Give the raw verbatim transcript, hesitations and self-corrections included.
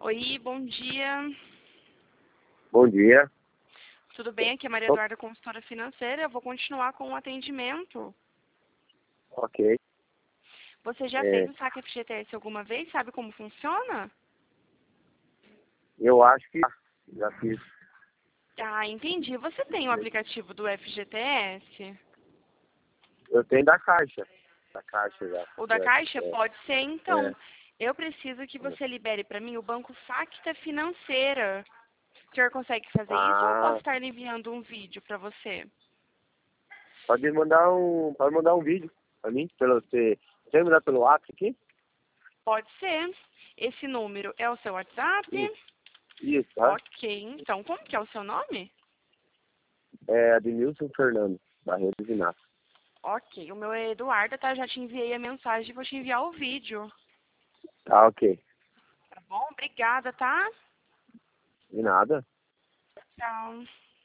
Oi, bom dia. Bom dia. Tudo bem? Aqui é Maria Eduarda, consultora financeira. Eu vou continuar com o atendimento. Ok. Você já É, fez o saque F G T S alguma vez? Sabe como funciona? eu acho que já fiz. Ah, entendi. Você tem o aplicativo do F G T S? Eu tenho da Caixa. Da Caixa já. O da Caixa? É, Pode ser, é, então. Eu preciso que é. você libere para mim o banco Facta Financeira. O senhor consegue fazer isso ou eu posso Ah, estar enviando um vídeo para você? pode mandar um. Pode mandar um vídeo pra mim, pelo você. Você mandar pelo WhatsApp aqui? Pode ser. Esse número é o seu WhatsApp? Isso, isso, tá? Ok, então. Como que é o seu nome? É Adnilson Fernando, Barreiro de Inácio. Ok, o meu é Eduarda, tá? Já te enviei a mensagem e vou te enviar o vídeo. Tá, ok. Tá bom? Obrigada, tá? De nada. Tchau.